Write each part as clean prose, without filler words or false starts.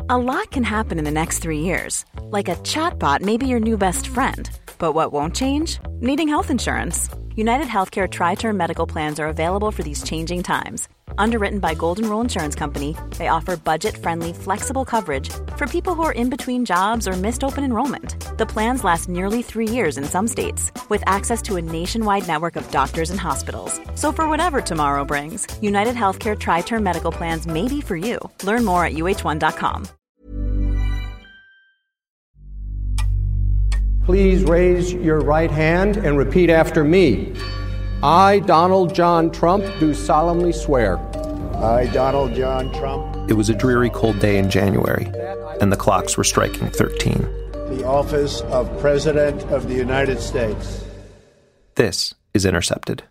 A lot can happen in the next 3 years. Like a chatbot may be your new best friend. But what won't change? Needing health insurance. United Healthcare Tri-Term Medical Plans are available for these changing times. Underwritten by Golden Rule Insurance Company, they offer budget-friendly, flexible coverage for people who are in between jobs or missed open enrollment. The plans last nearly 3 years in some states, with access to a nationwide network of doctors and hospitals. So for whatever tomorrow brings, United Healthcare Tri-Term Medical Plans may be for you. Learn more at uh1.com. Please raise your right hand and repeat after me. I, Donald John Trump, do solemnly swear. I, Donald John Trump. It was a dreary, cold day in January, and the clocks were striking 13. The office of President of the United States. This is Intercepted.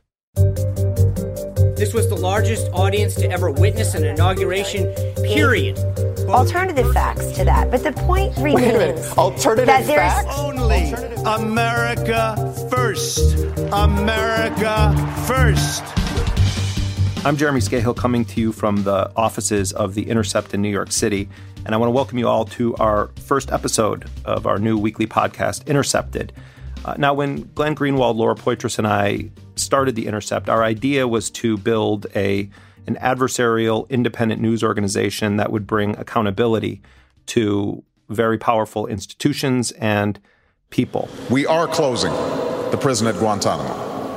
This was the largest audience to ever witness an inauguration, period. Alternative facts to that, but the point remains. Wait a minute. Alternative facts? Only America first. America first. I'm Jeremy Scahill, coming to you from the offices of The Intercept in New York City, and I want to welcome you all to our first episode of our new weekly podcast, Intercepted. Now, when Glenn Greenwald, Laura Poitras, and I started The Intercept, our idea was to build an adversarial, independent news organization that would bring accountability to very powerful institutions and people. We are closing the prison at Guantanamo.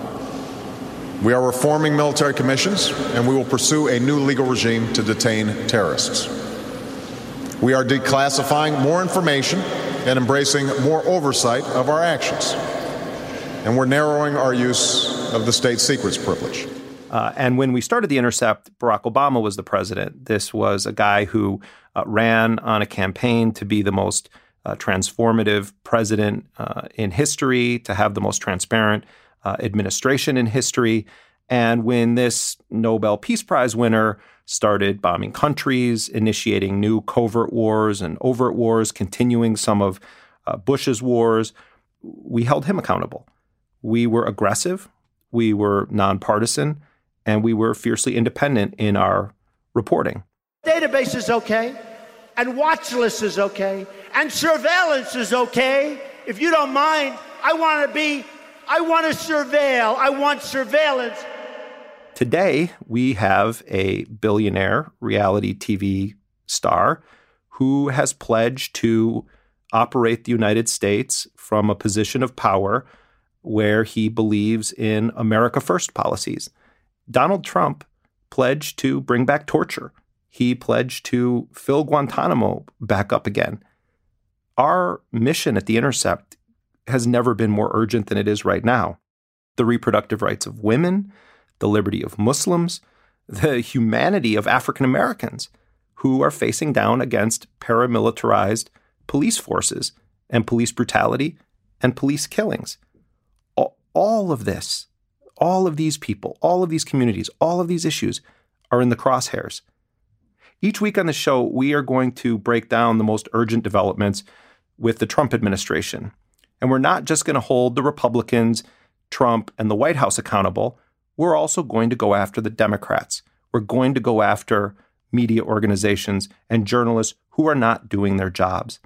We are reforming military commissions, and we will pursue a new legal regime to detain terrorists. We are declassifying more information and embracing more oversight of our actions. And we're narrowing our use of the state secrets privilege. And when we started The Intercept, Barack Obama was the president. This was a guy who ran on a campaign to be the most transformative president in history, to have the most transparent administration in history. And when this Nobel Peace Prize winner started bombing countries, initiating new covert wars and overt wars, continuing some of Bush's wars, we held him accountable. We were aggressive, we were nonpartisan, and we were fiercely independent in our reporting. Database is okay, and watch list is okay, and surveillance is okay. If you don't mind, I want to surveil. I want surveillance. Today, we have a billionaire reality TV star who has pledged to operate the United States from a position of power where he believes in America First policies. Donald Trump pledged to bring back torture. He pledged to fill Guantanamo back up again. Our mission at The Intercept has never been more urgent than it is right now. The reproductive rights of women, the liberty of Muslims, the humanity of African Americans who are facing down against paramilitarized police forces and police brutality and police killings. All of this, all of these people, all of these communities, all of these issues are in the crosshairs. Each week on the show, we are going to break down the most urgent developments with the Trump administration. And we're not just going to hold the Republicans, Trump, and the White House accountable. We're also going to go after the Democrats. We're going to go after media organizations and journalists who are not doing their jobs.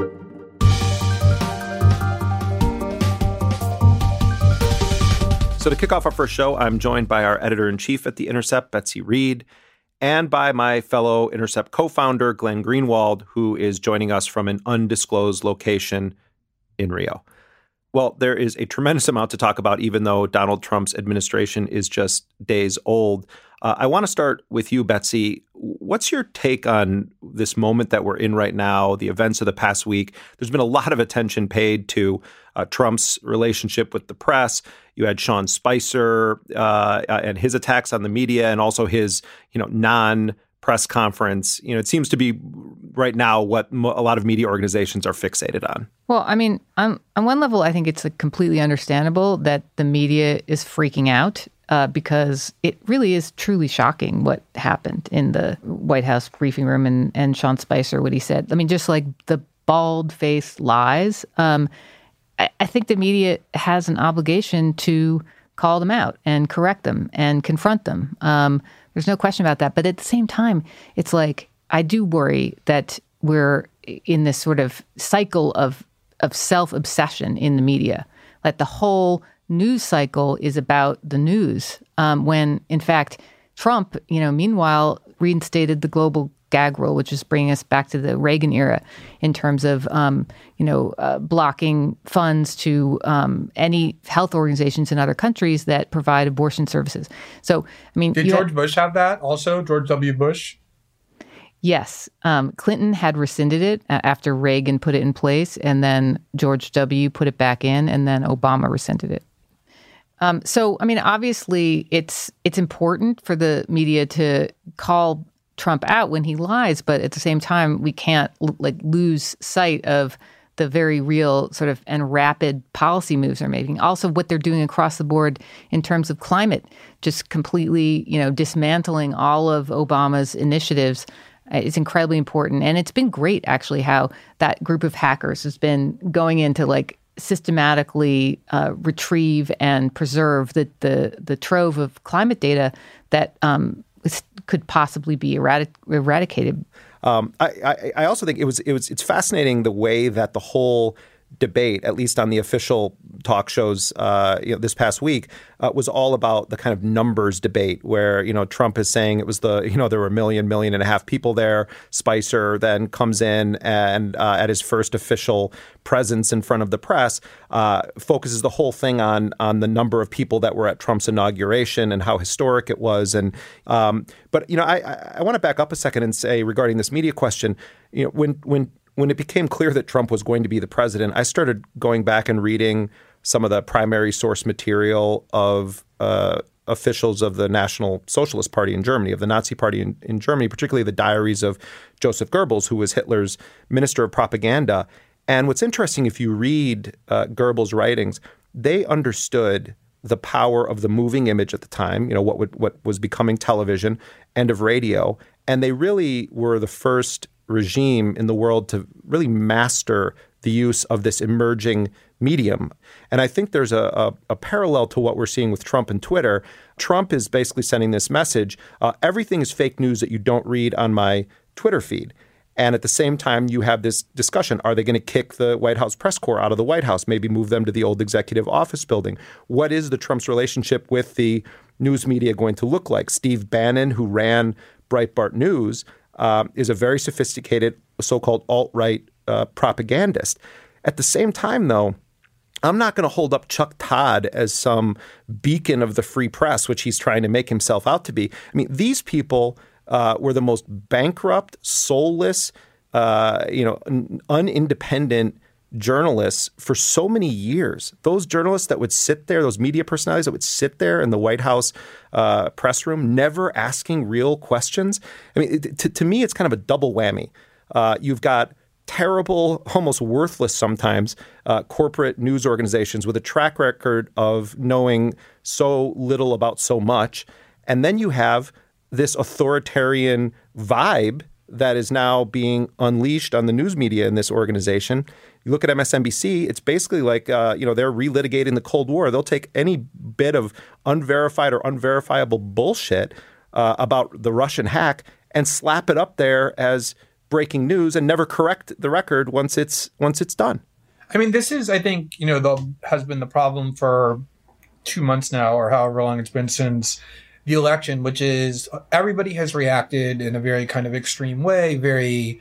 So to kick off our first show, I'm joined by our editor-in-chief at The Intercept, Betsy Reed, and by my fellow Intercept co-founder, Glenn Greenwald, who is joining us from an undisclosed location in Rio. Well, there is a tremendous amount to talk about, even though Donald Trump's administration is just days old. I want to start with you, Betsy. What's your take on this moment that we're in right now, the events of the past week? There's been a lot of attention paid to Trump's relationship with the press. You had Sean Spicer and his attacks on the media, and also his, non-press conference. It seems to be right now what a lot of media organizations are fixated on. Well, I mean, on one level, I think it's completely understandable that the media is freaking out because it really is truly shocking what happened in the White House briefing room and Sean Spicer, what he said. I mean, just like the bald-faced lies. I think the media has an obligation to call them out and correct them and confront them. There's no question about that. But at the same time, it's like, I do worry that we're in this sort of cycle of self-obsession in the media. Like the whole news cycle is about the news, when in fact Trump, meanwhile reinstated the global gag rule, which is bringing us back to the Reagan era in terms of, blocking funds to any health organizations in other countries that provide abortion services. So, did George Bush have that also? George W. Bush? Yes. Clinton had rescinded it after Reagan put it in place, and then George W. put it back in, and then Obama rescinded it. Obviously, it's important for the media to call Trump out when he lies, but at the same time, we can't lose sight of the very real sort of and rapid policy moves they're making. Also, what they're doing across the board in terms of climate, just completely, dismantling all of Obama's initiatives. It's incredibly important. And it's been great, actually, how that group of hackers has been going into systematically retrieve and preserve the trove of climate data that could possibly be eradicated. I also think it's fascinating the way that the whole debate, at least on the official talk shows this past week, was all about the kind of numbers debate where, Trump is saying it was there were 1.5 million people there. Spicer then comes in and at his first official presence in front of the press, focuses the whole thing on the number of people that were at Trump's inauguration and how historic it was. And but I want to back up a second and say regarding this media question, when it became clear that Trump was going to be the president, I started going back and reading some of the primary source material of officials of the National Socialist Party in Germany, of the Nazi Party in Germany, particularly the diaries of Joseph Goebbels, who was Hitler's minister of propaganda. And what's interesting, if you read Goebbels' writings, they understood the power of the moving image at the time, what was becoming television and of radio. And they really were the first regime in the world to really master the use of this emerging medium. And I think there's a parallel to what we're seeing with Trump and Twitter. Trump is basically sending this message, everything is fake news that you don't read on my Twitter feed. And at the same time, you have this discussion. Are they going to kick the White House press corps out of the White House, maybe move them to the old executive office building? What is the Trump's relationship with the news media going to look like? Steve Bannon, who ran Breitbart News, is a very sophisticated so-called alt-right propagandist. At the same time, though, I'm not going to hold up Chuck Todd as some beacon of the free press, which he's trying to make himself out to be. These people were the most bankrupt, soulless, unindependent journalists for so many years. Those journalists that would sit there, those media personalities that would sit there in the White House press room, never asking real questions. To me, it's kind of a double whammy. You've got terrible, almost worthless sometimes, corporate news organizations with a track record of knowing so little about so much. And then you have this authoritarian vibe that is now being unleashed on the news media in this organization. You look at MSNBC, it's basically like, they're relitigating the Cold War. They'll take any bit of unverified or unverifiable bullshit about the Russian hack and slap it up there as breaking news and never correct the record once it's done. This is, I think, has been the problem for 2 months now, or however long it's been since the election, which is everybody has reacted in a very kind of extreme way, very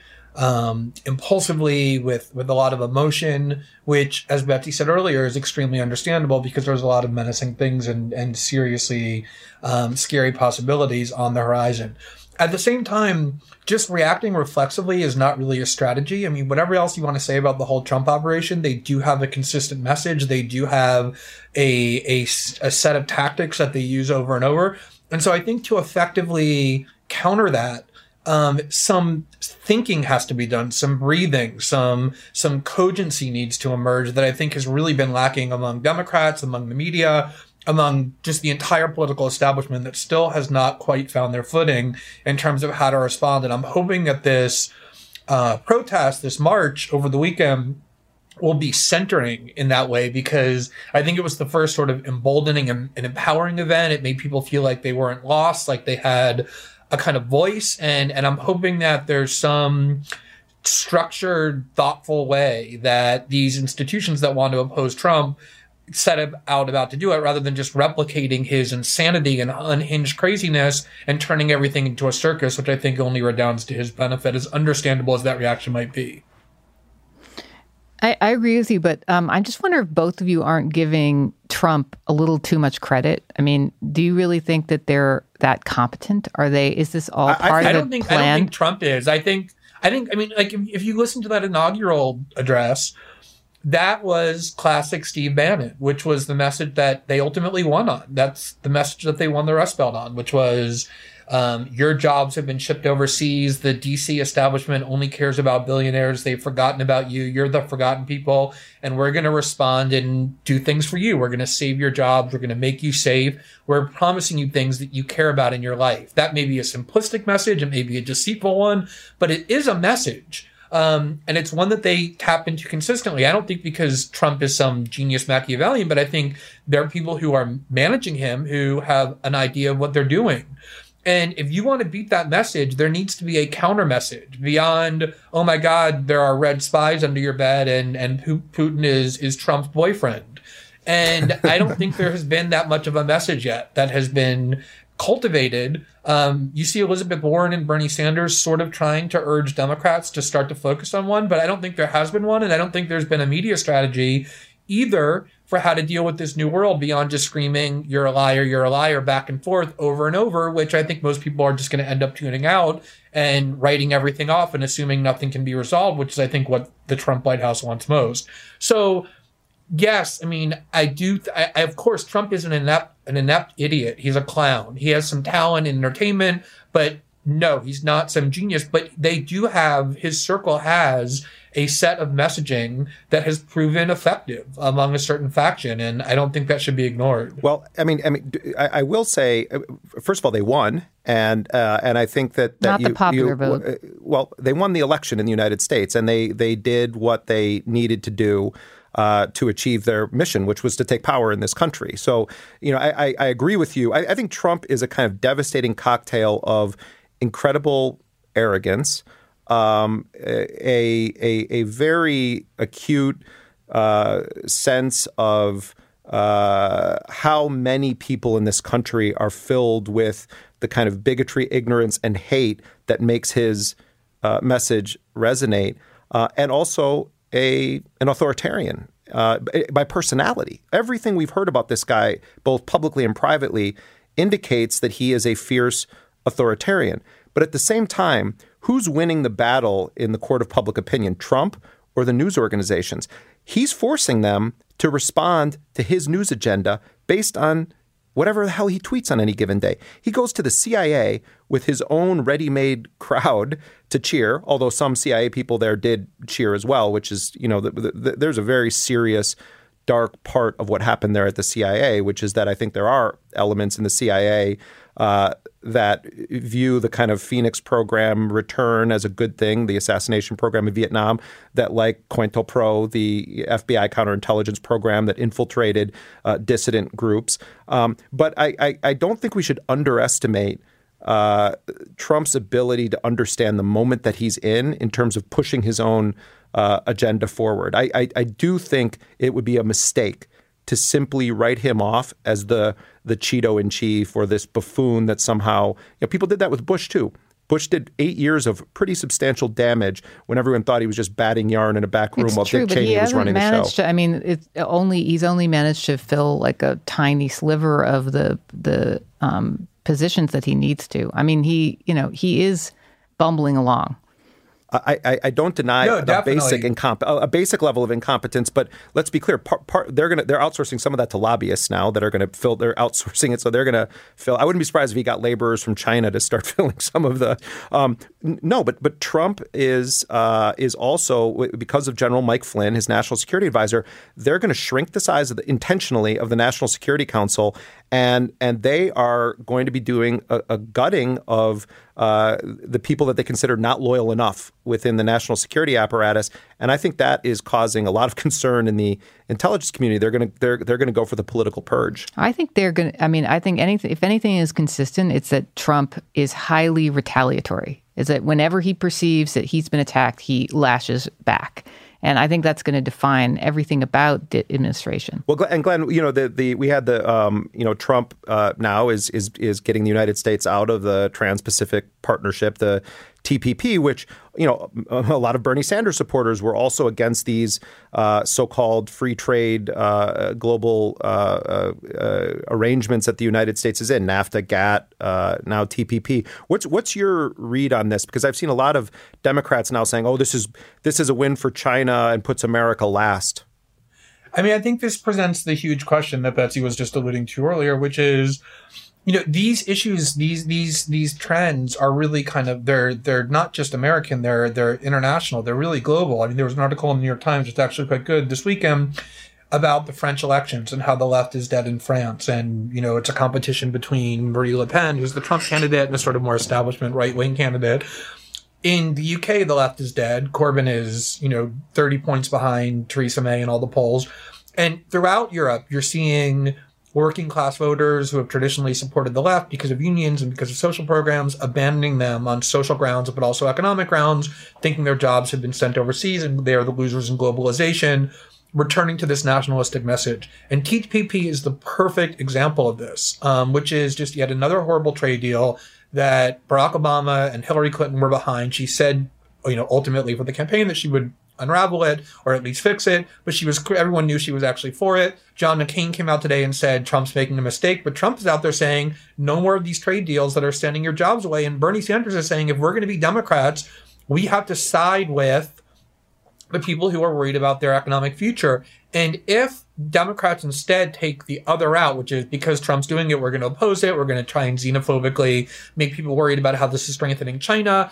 impulsively with a lot of emotion, which, as Betsy said earlier, is extremely understandable because there's a lot of menacing things and seriously scary possibilities on the horizon. At the same time, just reacting reflexively is not really a strategy. Whatever else you want to say about the whole Trump operation, they do have a consistent message. They do have a set of tactics that they use over and over. And so I think to effectively counter that, some thinking has to be done, some breathing, some cogency needs to emerge that I think has really been lacking among Democrats, among the media, among just the entire political establishment that still has not quite found their footing in terms of how to respond. And I'm hoping that this protest, this march over the weekend, will be centering in that way, because I think it was the first sort of emboldening and empowering event. It made people feel like they weren't lost, like they had a kind of voice. And I'm hoping that there's some structured, thoughtful way that these institutions that want to oppose Trump set out about to do it, rather than just replicating his insanity and unhinged craziness and turning everything into a circus, which I think only redounds to his benefit, as understandable as that reaction might be. I agree with you, but I just wonder if both of you aren't giving Trump a little too much credit. I mean, do you really think that they're that competent? Is this all part of the plan? I don't think Trump is. I mean, like, if you listen to that inaugural address, that was classic Steve Bannon, which was the message that they ultimately won on. That's the message that they won the Rust Belt on, which was, your jobs have been shipped overseas. The DC establishment only cares about billionaires. They've forgotten about you. You're the forgotten people. And we're going to respond and do things for you. We're going to save your jobs. We're going to make you safe. We're promising you things that you care about in your life. That may be a simplistic message. It may be a deceitful one, but it is a message. And it's one that they tap into consistently. I don't think because Trump is some genius Machiavellian, but I think there are people who are managing him who have an idea of what they're doing. And if you want to beat that message, there needs to be a counter message beyond, oh my God, there are red spies under your bed and Putin is Trump's boyfriend. And I don't think there has been that much of a message yet that has been cultivated. You see Elizabeth Warren and Bernie Sanders sort of trying to urge Democrats to start to focus on one, but I don't think there has been one. And I don't think there's been a media strategy either for how to deal with this new world beyond just screaming, you're a liar, back and forth over and over, which I think most people are just going to end up tuning out and writing everything off and assuming nothing can be resolved, which is, I think, what the Trump White House wants most. So, yes, I mean, of course, Trump is an inept idiot. He's a clown. He has some talent in entertainment, but no, he's not some genius. But his circle has a set of messaging that has proven effective among a certain faction, and I don't think that should be ignored. Well, I will say, first of all, they won, and I think that not the popular vote. Well, they won the election in the United States, and they did what they needed to do to achieve their mission, which was to take power in this country. So, I agree with you. I think Trump is a kind of devastating cocktail of incredible arrogance, a very acute sense of how many people in this country are filled with the kind of bigotry, ignorance, and hate that makes his message resonate, and also an authoritarian by personality. Everything we've heard about this guy, both publicly and privately, indicates that he is a fierce authoritarian. But at the same time, who's winning the battle in the court of public opinion, Trump or the news organizations? He's forcing them to respond to his news agenda based on whatever the hell he tweets on any given day. He goes to the CIA with his own ready-made crowd to cheer, although some CIA people there did cheer as well, which is, there's a very serious, dark part of what happened there at the CIA, which is that I think there are elements in the CIA that view the kind of Phoenix program return as a good thing, the assassination program in Vietnam, that like COINTELPRO, the FBI counterintelligence program that infiltrated dissident groups. But I don't think we should underestimate Trump's ability to understand the moment that he's in terms of pushing his own agenda forward. I do think it would be a mistake to simply write him off as the Cheeto in chief or this buffoon that somehow, people did that with Bush too. Bush did 8 years of pretty substantial damage when everyone thought he was just batting yarn in a back room while Dick Cheney was running the show. He's only managed to fill like a tiny sliver of the positions that he needs to. I mean, he is bumbling along. I don't deny a basic level of incompetence, but let's be clear. They're outsourcing some of that to lobbyists now that are going to fill. They're outsourcing it, so they're going to fill. I wouldn't be surprised if he got laborers from China to start filling some of the. But Trump is also, because of General Mike Flynn, his national security advisor. They're going to shrink the size intentionally of the National Security Council And they are going to be doing a gutting of the people that they consider not loyal enough within the national security apparatus. And I think that is causing a lot of concern in the intelligence community. They're going to go for the political purge. I think they're going to. I mean, I think if anything is consistent, it's that Trump is highly retaliatory. Is that whenever he perceives that he's been attacked, he lashes back. And I think that's going to define everything about the administration. Well, and Glenn, we had the Trump now is getting the United States out of the Trans-Pacific Partnership, the TPP, which, a lot of Bernie Sanders supporters were also against these so-called free trade global arrangements that the United States is in, NAFTA, GATT, now TPP. What's your read on this? Because I've seen a lot of Democrats now saying, oh, this is a win for China and puts America last. I mean, I think this presents the huge question that Betsy was just alluding to earlier, which is, these issues, these trends are really kind of, they're not just American, they're international, they're really global. I mean, there was an article in the New York Times, it's actually quite good this weekend, about the French elections and how the left is dead in France. And, it's a competition between Marine Le Pen, who's the Trump candidate, and a sort of more establishment right-wing candidate. In the UK, the left is dead. Corbyn is, 30 points behind Theresa May in all the polls. And throughout Europe, you're seeing working class voters who have traditionally supported the left because of unions and because of social programs, abandoning them on social grounds, but also economic grounds, thinking their jobs have been sent overseas and they are the losers in globalization, returning to this nationalistic message. And TPP is the perfect example of this, which is just yet another horrible trade deal that Barack Obama and Hillary Clinton were behind. She said, ultimately for the campaign that she would unravel it or at least fix it, but everyone knew she was actually for it. John McCain came out today and said Trump's making a mistake, but Trump is out there saying no more of these trade deals that are sending your jobs away. And Bernie Sanders is saying if we're going to be Democrats, we have to side with the people who are worried about their economic future. And if Democrats instead take the other route, which is because Trump's doing it, we're going to oppose it, we're going to try and xenophobically make people worried about how this is strengthening China,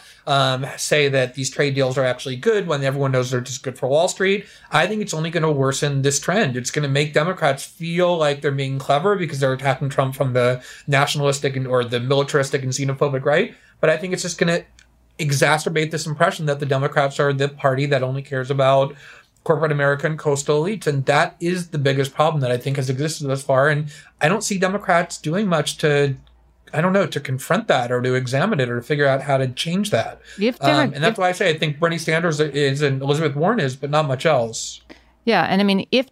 say that these trade deals are actually good when everyone knows they're just good for Wall Street, I think it's only going to worsen this trend. It's going to make Democrats feel like they're being clever because they're attacking Trump from the nationalistic or the militaristic and xenophobic right. But I think it's just going to exacerbate this impression that the Democrats are the party that only cares about corporate American coastal elites. And that is the biggest problem that I think has existed thus far. And I don't see Democrats doing much to confront that or to examine it or to figure out how to change that. And that's why I say I think Bernie Sanders is and Elizabeth Warren is, but not much else. Yeah. And I mean, if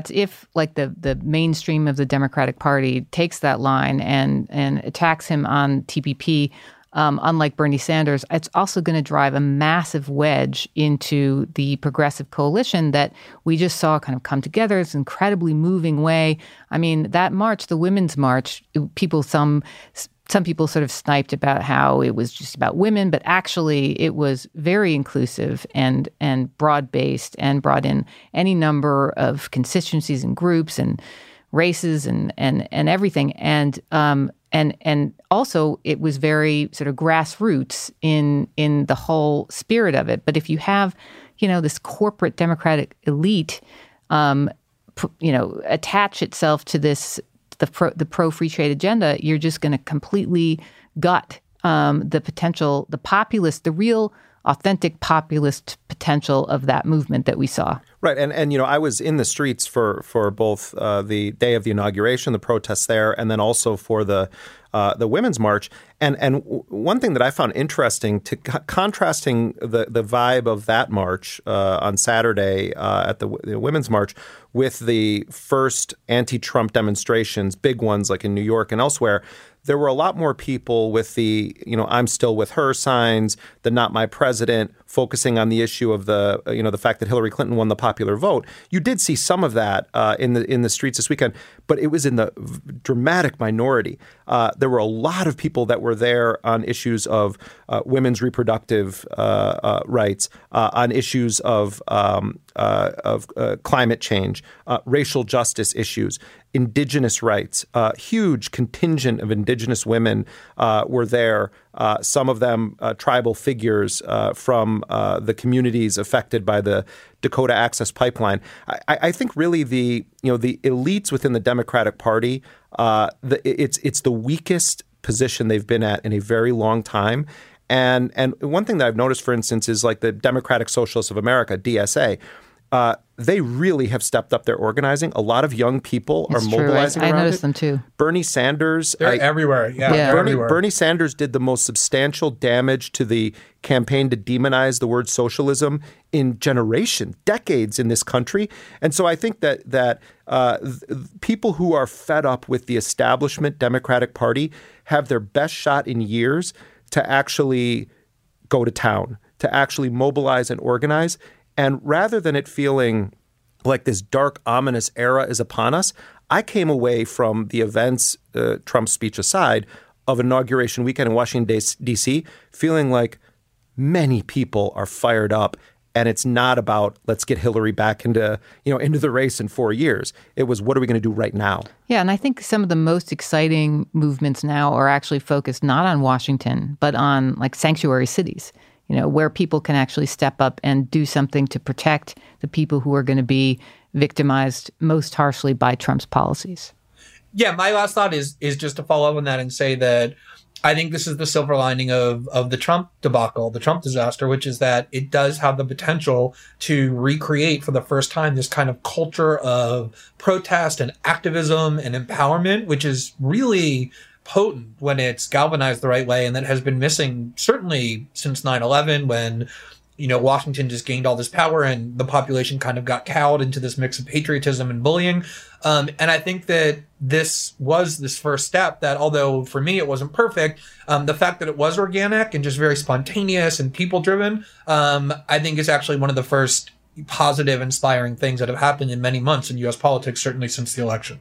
like the mainstream of the Democratic Party takes that line and attacks him on TPP, unlike Bernie Sanders, it's also going to drive a massive wedge into the progressive coalition that we just saw kind of come together. It's an incredibly moving way. I mean, that march, the Women's March, some people sort of sniped about how it was just about women, but actually it was very inclusive and broad-based and brought in any number of constituencies and groups and races and everything. And also it was very sort of grassroots in the whole spirit of it. But if you have, this corporate Democratic elite, attach itself to the pro free trade agenda, you're just going to completely gut the potential, the real authentic populist potential of that movement that we saw. Right. And I was in the streets for both the day of the inauguration, the protests there, and then also for the Women's March. And one thing that I found interesting, contrasting the vibe of that march on Saturday at the Women's March with the first anti-Trump demonstrations, big ones like in New York and elsewhere, there were a lot more people with the, I'm still with her signs, the not my president, focusing on the issue of the, the fact that Hillary Clinton won the popular vote. You did see some of that in the streets this weekend, but it was in the dramatic minority. There were a lot of people that were there on issues of women's reproductive rights, on issues of climate change, racial justice issues, indigenous rights. Huge contingent of indigenous women were there some of them tribal figures from the communities affected by the Dakota Access Pipeline. I think really the elites within the Democratic Party, it's the weakest position they've been at in a very long time. And one thing that I've noticed, for instance, is like the Democratic Socialists of America, DSA. They really have stepped up their organizing. A lot of young people are mobilizing around it. I noticed them too. Bernie Sanders. They're everywhere. Yeah. Bernie Sanders did the most substantial damage to the campaign to demonize the word socialism in decades in this country. And so I think that people who are fed up with the establishment Democratic Party have their best shot in years to actually go to town, to actually mobilize and organize. And rather than it feeling like this dark, ominous era is upon us, I came away from the events, Trump's speech aside, of Inauguration Weekend in Washington, D.C., feeling like many people are fired up. And it's not about let's get Hillary back into the race in 4 years. It was what are we going to do right now? Yeah, and I think some of the most exciting movements now are actually focused not on Washington, but on like sanctuary cities. Where people can actually step up and do something to protect the people who are going to be victimized most harshly by Trump's policies. Yeah, my last thought is just to follow up on that and say that I think this is the silver lining of the Trump debacle, the Trump disaster, which is that it does have the potential to recreate for the first time this kind of culture of protest and activism and empowerment, which is really potent when it's galvanized the right way, and that has been missing certainly since 9/11 when Washington just gained all this power and the population kind of got cowed into this mix of patriotism and bullying. And I think that this was this first step that, although for me it wasn't perfect, the fact that it was organic and just very spontaneous and people driven, I think is actually one of the first positive, inspiring things that have happened in many months in U.S. politics, certainly since the election.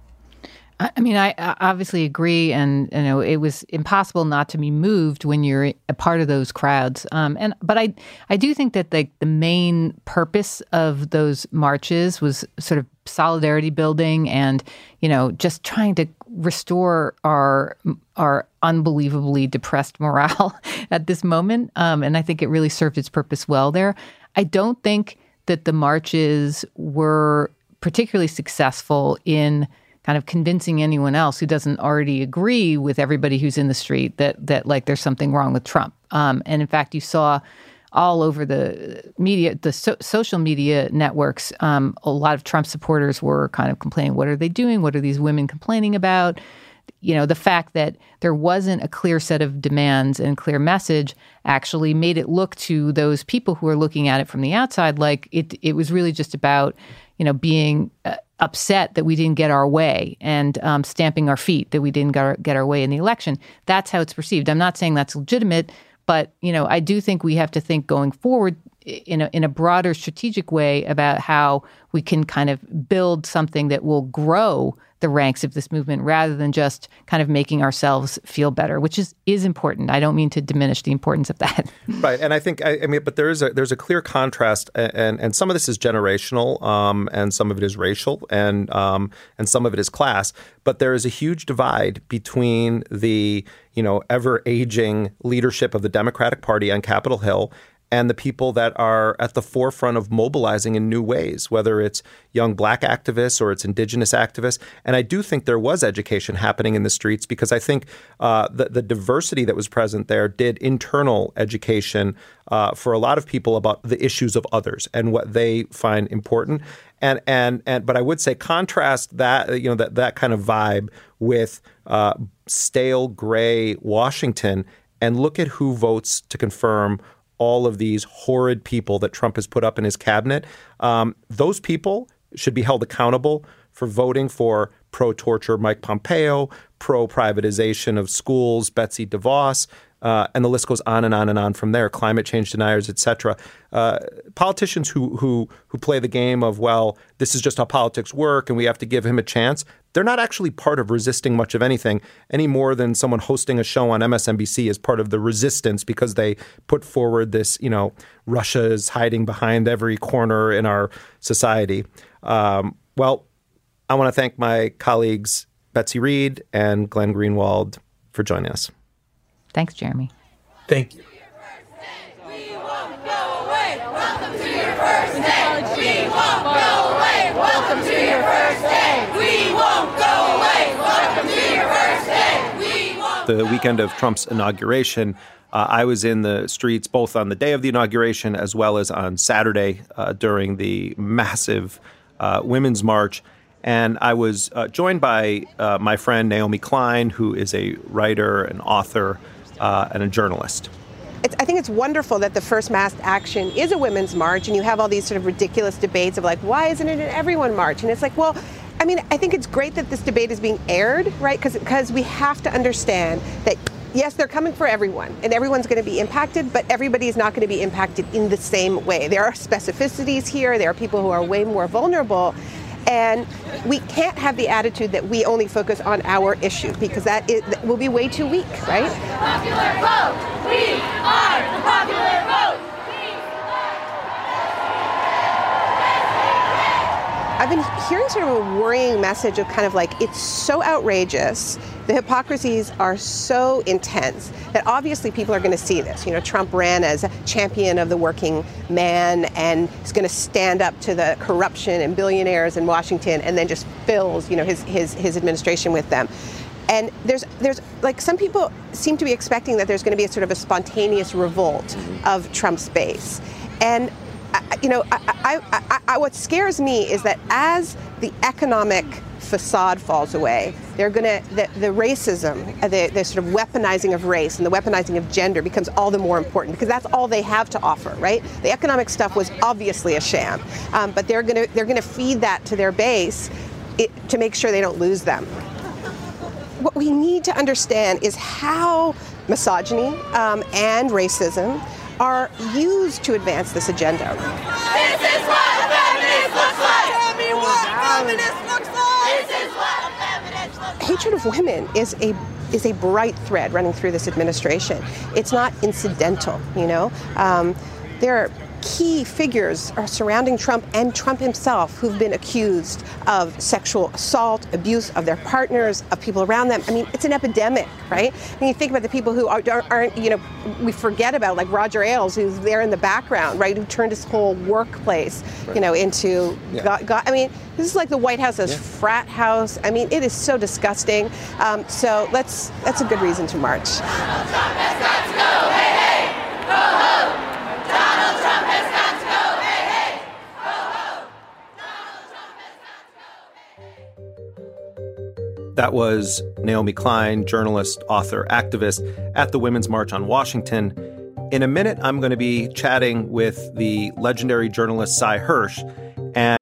I mean, I obviously agree, and it was impossible not to be moved when you're a part of those crowds. But I do think that the main purpose of those marches was sort of solidarity building, and just trying to restore our unbelievably depressed morale at this moment. And I think it really served its purpose well there. I don't think that the marches were particularly successful in kind of convincing anyone else who doesn't already agree with everybody who's in the street that like there's something wrong with Trump. And in fact, you saw all over the media, the social media networks, a lot of Trump supporters were kind of complaining, what are they doing? What are these women complaining about? The fact that there wasn't a clear set of demands and clear message actually made it look to those people who are looking at it from the outside like it was really just about, being upset that we didn't get our way and stamping our feet that we didn't get our way in the election. That's how it's perceived. I'm not saying that's legitimate, but I do think we have to think going forward in a broader strategic way about how we can kind of build something that will grow the ranks of this movement rather than just kind of making ourselves feel better, which is important. I don't mean to diminish the importance of that. Right. And I think, but there's a clear contrast, and some of this is generational, and some of it is racial, and some of it is class. But there is a huge divide between the, ever-aging leadership of the Democratic Party on Capitol Hill and the people that are at the forefront of mobilizing in new ways, whether it's young Black activists or it's Indigenous activists. And I do think there was education happening in the streets because I think the diversity that was present there did internal education for a lot of people about the issues of others and what they find important. But I would say contrast that, that kind of vibe with stale gray Washington and look at who votes to confirm all of these horrid people that Trump has put up in his cabinet. Those people should be held accountable for voting for pro-torture Mike Pompeo, pro-privatization of schools Betsy DeVos, and the list goes on and on and on from there, climate change deniers, et cetera. Politicians who play the game of, well, this is just how politics work and we have to give him a chance, they're not actually part of resisting much of anything any more than someone hosting a show on MSNBC is part of the resistance because they put forward this, Russia is hiding behind every corner in our society. Well, I want to thank my colleagues Betsy Reed and Glenn Greenwald for joining us. Thanks, Jeremy. Thank you. We won't go away. Welcome to your first day. We won't go away. Welcome to your first day. We won't go away. Welcome to your first day. The weekend of Trump's inauguration, I was in the streets both on the day of the inauguration as well as on Saturday during the massive Women's March. And I was joined by my friend Naomi Klein, who is a writer, an author, and a journalist. I think it's wonderful that the first mass action is a women's march, and you have all these sort of ridiculous debates of like, why isn't it an everyone march? And it's like, well, I mean, I think it's great that this debate is being aired, right? Because we have to understand that, yes, they're coming for everyone, and everyone's going to be impacted, but everybody is not going to be impacted in the same way. There are specificities here. There are people who are way more vulnerable. And we can't have the attitude that we only focus on our issue, because that will be way too weak, right? Popular vote! We are the popular vote! I've been hearing sort of a worrying message of kind of like, it's so outrageous, the hypocrisies are so intense that obviously people are going to see this. You know, Trump ran as a champion of the working man and is going to stand up to the corruption and billionaires in Washington, and then just fills, you know, his administration with them. And there's like, some people seem to be expecting that there's going to be a sort of a spontaneous revolt of Trump's base. And you know, what scares me is that as the economic facade falls away, they're going to, the racism, the sort of weaponizing of race and the weaponizing of gender becomes all the more important, because that's all they have to offer, right? The economic stuff was obviously a sham, but they're going to feed that to their base to make sure they don't lose them. What we need to understand is how misogyny and racism are used to advance this agenda. This is what a feminist looks like! Tell me what a feminist looks like! This is what a feminist looks like! Hatred of women is a bright thread running through this administration. It's not incidental, you know. There are key figures surrounding Trump and Trump himself who've been accused of sexual assault, abuse of their partners, of people around them. I mean, it's an epidemic, right? When you think about the people who aren't, you know, we forget about, like Roger Ailes, who's there in the background, right, who turned his whole workplace, you know, into, I mean, this is like the White House as frat house. I mean, it is so disgusting. So that's a good reason to march. Donald Trump has got to go, hey, hey, ho, ho. Donald Trump has got to go, hey, hey, ho, ho. Donald Trump has got to go, hey, hey. That was Naomi Klein, journalist, author, activist at the Women's March on Washington. In a minute, I'm going to be chatting with the legendary journalist Sy Hersh. And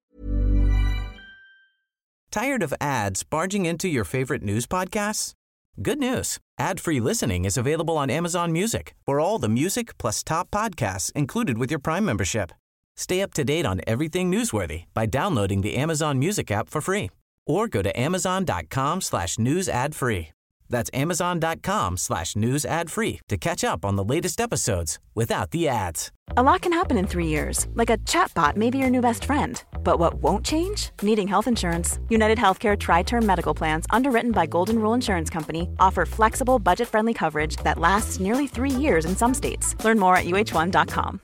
tired of ads barging into your favorite news podcasts? Good news. Ad-free listening is available on Amazon Music for all the music plus top podcasts included with your Prime membership. Stay up to date on everything newsworthy by downloading the Amazon Music app for free or go to amazon.com/news ad free. That's amazon.com/news ad free to catch up on the latest episodes without the ads. A lot can happen in 3 years, like a chatbot may be your new best friend. But what won't change? Needing health insurance. United Healthcare Tri-Term Medical Plans, underwritten by Golden Rule Insurance Company, offer flexible, budget-friendly coverage that lasts nearly 3 years in some states. Learn more at uh1.com.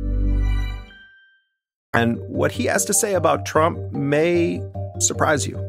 And what he has to say about Trump may surprise you.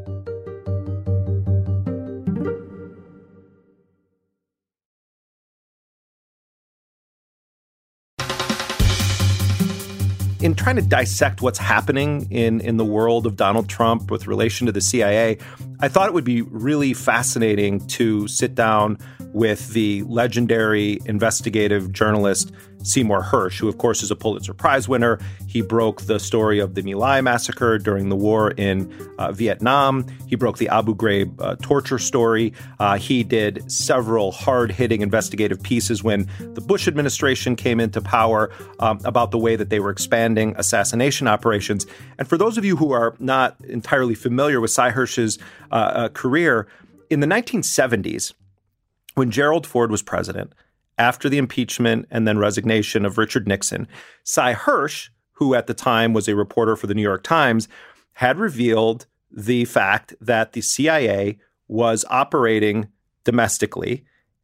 In trying to dissect what's happening in the world of Donald Trump with relation to the CIA, I thought it would be really fascinating to sit down with the legendary investigative journalist Seymour Hersh, who, of course, is a Pulitzer Prize winner. He broke the story of the My Lai massacre during the war in Vietnam. He broke the Abu Ghraib torture story. He did several hard-hitting investigative pieces when the Bush administration came into power about the way that they were expanding assassination operations. And for those of you who are not entirely familiar with Sy Hersh's career, in the 1970s, when Gerald Ford was president, after the impeachment and then resignation of Richard Nixon, Sy Hersh, who at the time was a reporter for the New York Times, had revealed the fact that the CIA was operating domestically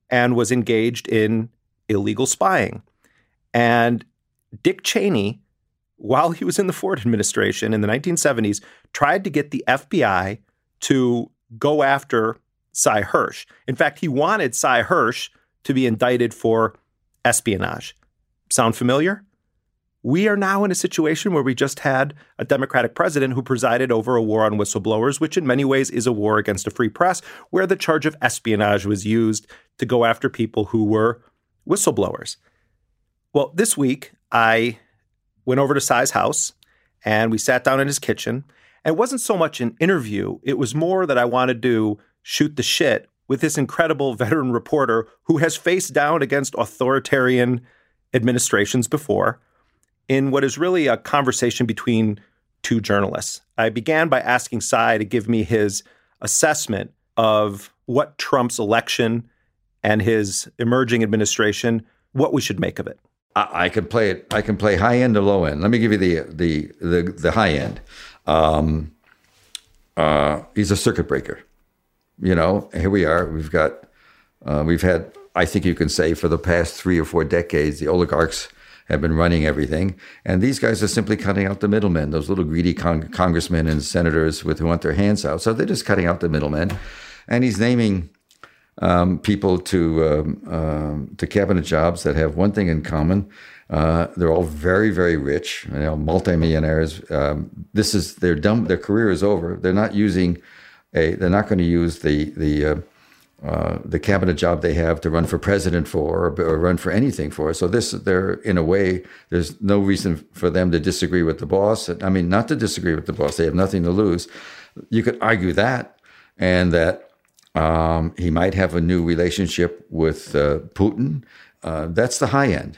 and was engaged in illegal spying. And Dick Cheney, while he was in the Ford administration in the 1970s, tried to get the FBI to go after Sy Hersh. In fact, he wanted Sy Hersh to be indicted for espionage. Sound familiar? We are now in a situation where we just had a Democratic president who presided over a war on whistleblowers, which in many ways is a war against a free press, where the charge of espionage was used to go after people who were whistleblowers. Well, this week, I went over to Sy's house and we sat down in his kitchen. And it wasn't so much an interview. It was more that I wanted to shoot the shit with this incredible veteran reporter who has faced down against authoritarian administrations before in what is really a conversation between two journalists. I began by asking Sy to give me his assessment of what Trump's election and his emerging administration, what we should make of it. I can play it. I can play high end or low end. Let me give you the high end. He's a circuit breaker. You know, here we are. We've had, I think you can say, for the past 3 or 4 decades, the oligarchs have been running everything. And these guys are simply cutting out the middlemen, those little greedy congressmen and senators who want their hands out. So they're just cutting out the middlemen. And he's naming people to cabinet jobs that have one thing in common. They're all very, very rich, you know, multimillionaires. Their career is over. They're not going to use the cabinet job they have to run for president for or run for anything for. So they're in a way, there's no reason for them to disagree with the boss. I mean, not to disagree with the boss. They have nothing to lose. You could argue that, and that he might have a new relationship with Putin. That's the high end.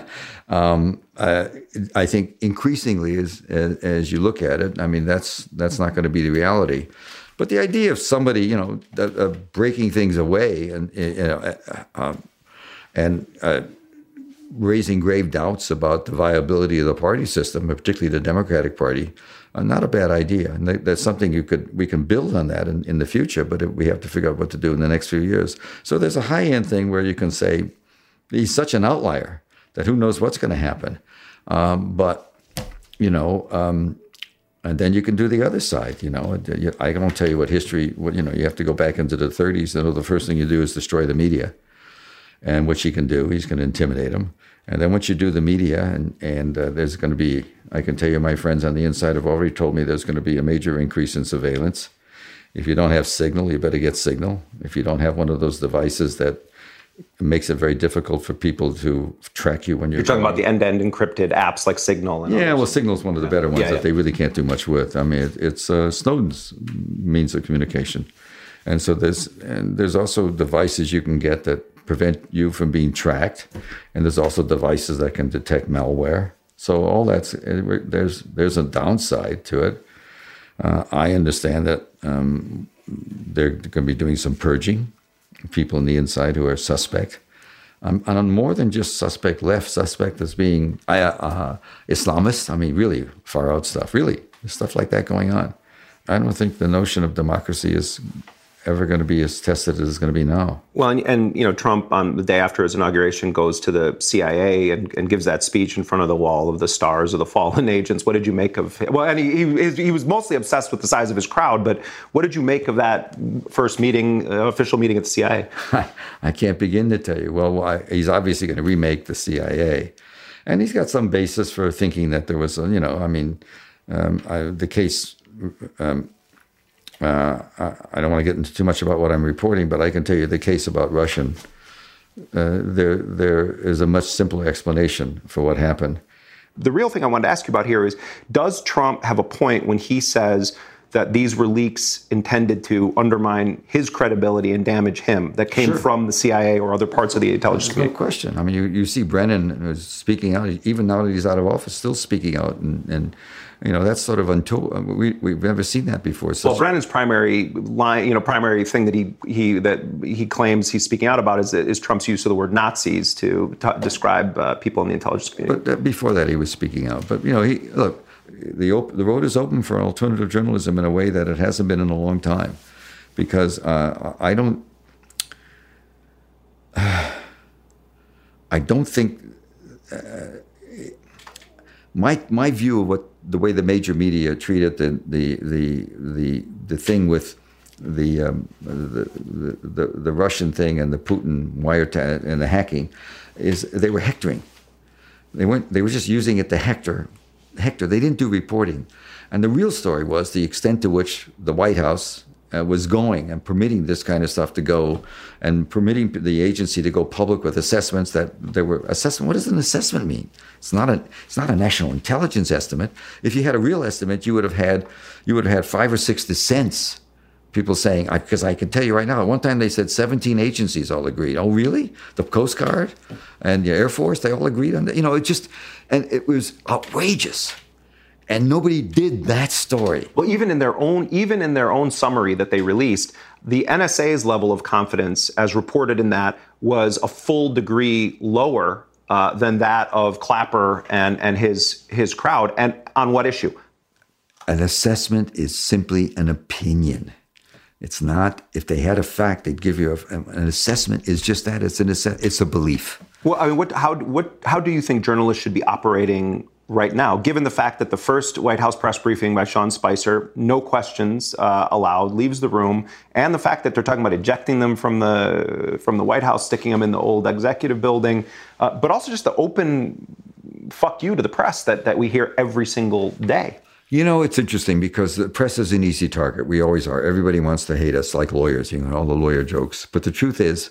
I think increasingly, as you look at it, I mean, that's not going to be the reality. But the idea of somebody, you know, breaking things away and raising grave doubts about the viability of the party system, particularly the Democratic Party, not a bad idea. And that's something we can build on that in the future, but we have to figure out what to do in the next few years. So there's a high-end thing where you can say he's such an outlier that who knows what's going to happen. But, you know, and then you can do the other side, you know. I won't tell you what history, you know, you have to go back into the 30s. You know, the first thing you do is destroy the media. And what he can do, he's going to intimidate them. And then once you do the media, and there's going to be, I can tell you, my friends on the inside have already told me there's going to be a major increase in surveillance. If you don't have signal, you better get signal. If you don't have one of those devices that makes it very difficult for people to track you when you're talking about the end-to-end encrypted apps like Signal. And well, Signal's one of the better ones that they really can't do much with. I mean, it's Snowden's means of communication. And so there's also devices you can get that prevent you from being tracked. And there's also devices that can detect malware. So all there's a downside to it. I understand that they're going to be doing some purging. People on the inside who are suspect. And more than just suspect left, suspect as being Islamists. I mean, really far out stuff. Really, there's stuff like that going on. I don't think the notion of democracy is ever going to be as tested as it's going to be now. Well, and you know, Trump on the day after his inauguration goes to the CIA and gives that speech in front of the wall of the stars of the fallen agents. What did you make of him? Well, and he was mostly obsessed with the size of his crowd, but what did you make of that first meeting, official meeting at the CIA? I can't begin to tell you. Well, he's obviously going to remake the CIA, and he's got some basis for thinking that there was, you know, I mean, the case. I don't want to get into too much about what I'm reporting, but I can tell you the case about Russian. There is a much simpler explanation for what happened. The real thing I wanted to ask you about here is, does Trump have a point when he says that these were leaks intended to undermine his credibility and damage him that came from the CIA or other parts of the intelligence community? No question. I mean, you see Brennan speaking out, even now that he's out of office, still speaking out, and you know, that's sort of untold. We've never seen that before. So, well, Brennan's primary line, you know, primary thing that he claims he's speaking out about is Trump's use of the word Nazis to describe people in the intelligence community. But before that, he was speaking out. But you know, look, the road is open for alternative journalism in a way that it hasn't been in a long time, because I don't. I don't think my view of the way the major media treated the thing with the Russian thing and the Putin wiretap and the hacking is they were hectoring. They were just using it to hector. They didn't do reporting. And the real story was the extent to which the White House was going and permitting this kind of stuff to go and permitting the agency to go public with assessments that there were assessment. What does an assessment mean? It's not a national intelligence estimate. If you had a real estimate, you would have had 5 or 6 dissents. People saying, because I can tell you right now, at one time they said 17 agencies all agreed. Oh, really? The Coast Guard and the Air Force, they all agreed on that? It was outrageous. And nobody did that story. Well, even in their own summary that they released, the NSA's level of confidence, as reported in that, was a full degree lower than that of Clapper and his crowd. And on what issue? An assessment is simply an opinion. It's not, if they had a fact, they'd give you an assessment is just that. It's a belief. Well, I mean, how do you think journalists should be operating right now, given the fact that the first White House press briefing by Sean Spicer, no questions allowed, leaves the room, and the fact that they're talking about ejecting them from the White House, sticking them in the old executive building, but also just the open fuck you to the press that we hear every single day? It's interesting because the press is an easy target. We always are. Everybody wants to hate us like lawyers, all the lawyer jokes. But the truth is,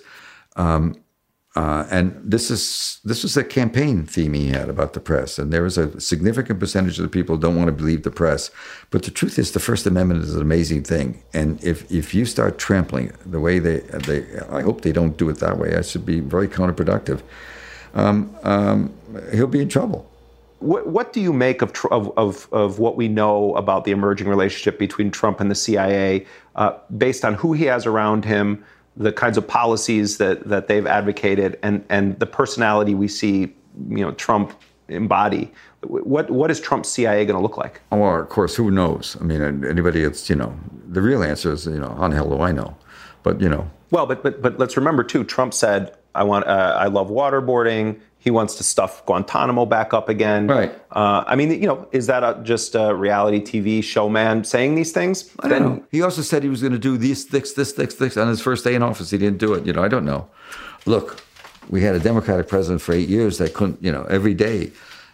and this was a campaign theme he had about the press, and there was a significant percentage of the people who don't want to believe the press. But the truth is, the First Amendment is an amazing thing, and if you start trampling it the way they I hope they don't do it that way. It should be very counterproductive. He'll be in trouble. What do you make of what we know about the emerging relationship between Trump and the CIA, based on who he has around him, the kinds of policies that they've advocated, and the personality we see, Trump embody? What is Trump's CIA going to look like? Oh, well, of course, who knows? I mean, anybody that's, the real answer is, how the hell do I know? But, Well, but let's remember, too, Trump said, I love waterboarding. He wants to stuff Guantanamo back up again. Right. Is that just a reality TV showman saying these things? I don't know. He also said he was going to do this on his first day in office. He didn't do it. I don't know. Look, we had a Democratic president for 8 years that couldn't, every day.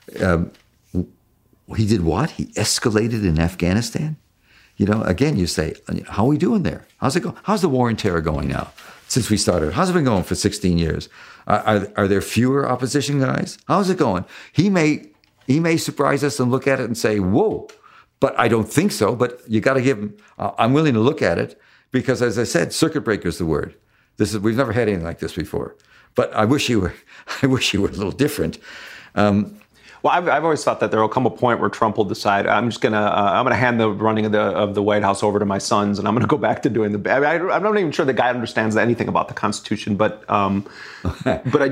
He did what? He escalated in Afghanistan? Again, you say, how are we doing there? How's it going? How's the war in terror going now since we started? How's it been going for 16 years? Are there fewer opposition guys? How's it going? He may surprise us and look at it and say, whoa, but I don't think so. But you got to give him, I'm willing to look at it because, as I said, circuit breaker is the word. We've never had anything like this before. But I wish you were a little different. Well, I've always thought that there will come a point where Trump will decide, I'm gonna hand the running of the White House over to my sons, and I'm gonna go back to doing I'm not even sure the guy understands anything about the Constitution, but I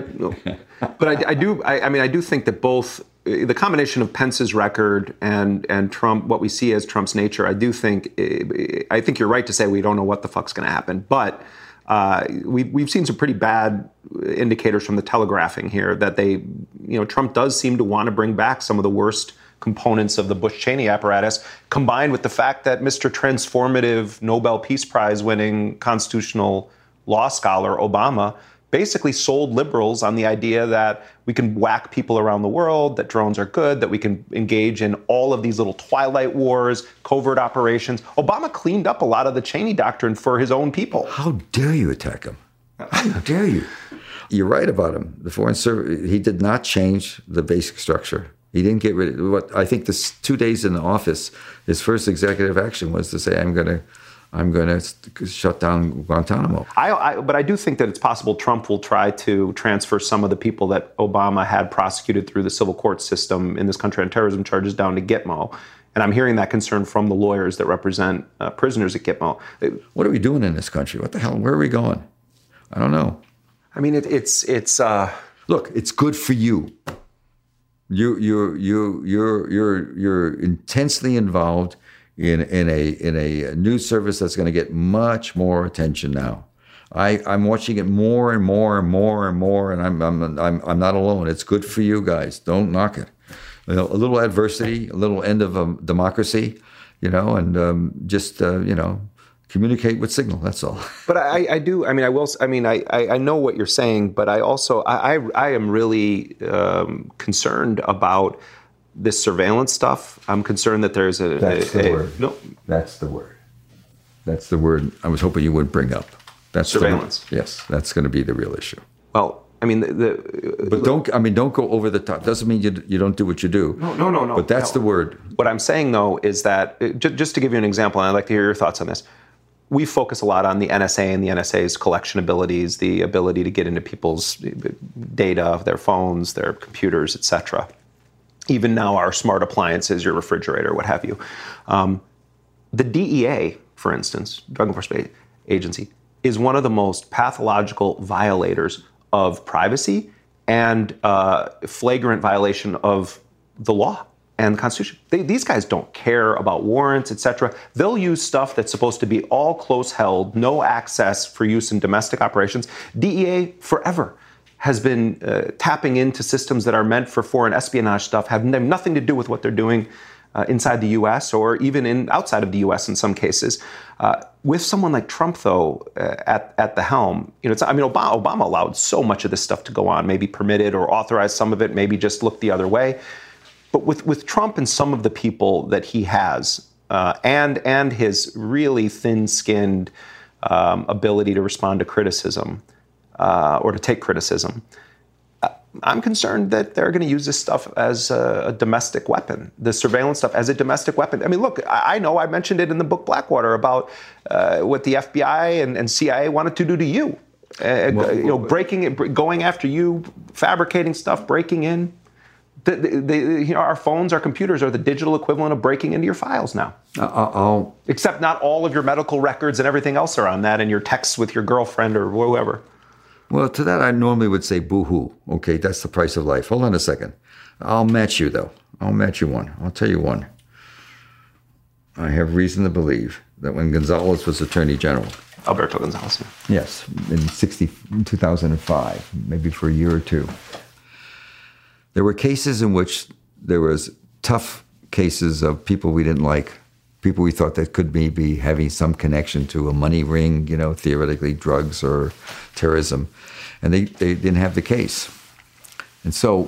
do think that both the combination of Pence's record and Trump, what we see as Trump's nature, I think you're right to say we don't know what the fuck's gonna happen, but we've seen some pretty bad indicators from the telegraphing here that Trump does seem to want to bring back some of the worst components of the Bush-Cheney apparatus, combined with the fact that Mr. Transformative Nobel Peace Prize winning constitutional law scholar Obama basically sold liberals on the idea that we can whack people around the world, that drones are good, that we can engage in all of these little twilight wars, covert operations. Obama cleaned up a lot of the Cheney doctrine for his own people. How dare you attack him? How dare you? You're right about him. The Foreign Service, he did not change the basic structure. He didn't get rid of what I think this 2 days in the office, his first executive action was to say, I'm going to shut down Guantanamo. But I do think that it's possible Trump will try to transfer some of the people that Obama had prosecuted through the civil court system in this country on terrorism charges down to Gitmo. And I'm hearing that concern from the lawyers that represent prisoners at Gitmo. What are we doing in this country? What the hell? Where are we going? I don't know. I mean, it's. Look, it's good for you. You're intensely involved in a news service that's going to get much more attention now. I'm watching it more and more and more and more, and I'm not alone. It's good for you guys. Don't knock it. A little adversity, a little end of democracy, and just communicate with signal. That's all. But I do. I mean, I will. I mean, I know what you're saying, but I also I am really concerned about this surveillance stuff. I'm concerned that there's That's the word. No, that's the word. That's the word I was hoping you would bring up. That's surveillance. Yes, that's going to be the real issue. Well, I mean, but don't go over the top. Doesn't mean you don't do what you do. No. But that's the word. What I'm saying though is that just to give you an example, and I'd like to hear your thoughts on this. We focus a lot on the NSA and the NSA's collection abilities, the ability to get into people's data, their phones, their computers, etc. Even now, our smart appliances, your refrigerator, what have you. The DEA, for instance, Drug Enforcement Agency, is one of the most pathological violators of privacy and flagrant violation of the law and the Constitution. These guys don't care about warrants, etc. They'll use stuff that's supposed to be all close held, no access for use in domestic operations. DEA forever has been tapping into systems that are meant for foreign espionage stuff, have nothing to do with what they're doing inside the U.S. or even outside of the U.S. in some cases. With someone like Trump, though, at the helm, Obama allowed so much of this stuff to go on, maybe permitted or authorized some of it, maybe just looked the other way. But with Trump and some of the people that he has, and his really thin-skinned ability to respond to criticism or to take criticism, I'm concerned that they're going to use this stuff as a domestic weapon, the surveillance stuff as a domestic weapon. I mean, look, I know I mentioned it in the book Blackwater about what the FBI and CIA wanted to do to you, breaking it, going after you, fabricating stuff, breaking in. Our phones, our computers are the digital equivalent of breaking into your files now. Except not all of your medical records and everything else are on that, and your texts with your girlfriend or whoever. Well, to that I normally would say boo-hoo. Okay, that's the price of life. Hold on a second. I'll match you, though. I'll match you one. I'll tell you one. I have reason to believe that when Gonzales was Attorney General. Alberto Gonzales. Yes, in 2005, maybe for a year or two. There were cases in which there was tough cases of people we didn't like, people we thought that could maybe having some connection to a money ring, theoretically drugs or terrorism. And they didn't have the case. And so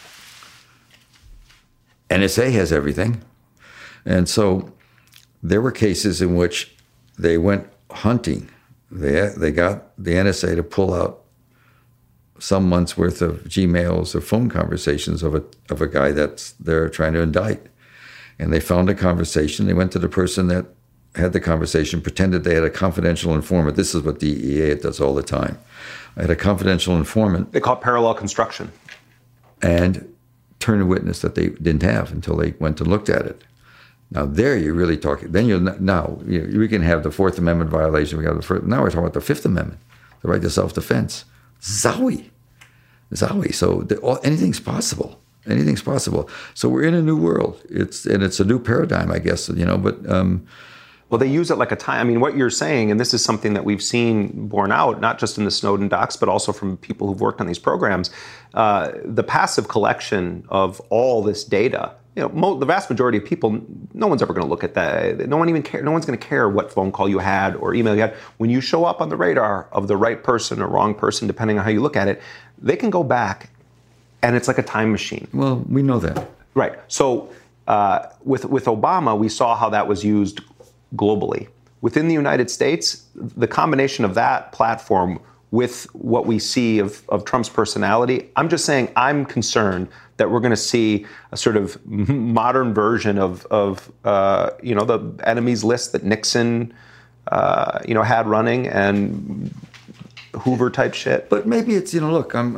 NSA has everything. And so there were cases in which they went hunting. They got the NSA to pull out some months' worth of Gmails or phone conversations of a guy that they're trying to indict. And they found a conversation. They went to the person that had the conversation, pretended they had a confidential informant. This is what DEA does all the time. I had a confidential informant. They call it parallel construction. And turned a witness that they didn't have until they went and looked at it. Now there you're really talking. Then we can have the Fourth Amendment violation. Now we're talking about the Fifth Amendment, the right to self-defense. Zowie. So anything's possible. Anything's possible. So we're in a new world. It's a new paradigm, I guess. But well, they use it like a time. I mean, what you're saying, and this is something that we've seen borne out, not just in the Snowden docs, but also from people who've worked on these programs. The passive collection of all this data. The vast majority of people, no one's ever going to look at that. No one even care. No one's going to care what phone call you had or email you had. When you show up on the radar of the right person or wrong person, depending on how you look at it, they can go back, and it's like a time machine. Well, we know that. Right. So with Obama, we saw how that was used globally. Within the United States, the combination of that platform with what we see of Trump's personality, I'm just saying I'm concerned that we're going to see a sort of modern version of the enemies list that Nixon had running and Hoover type shit. But maybe it's look, I'm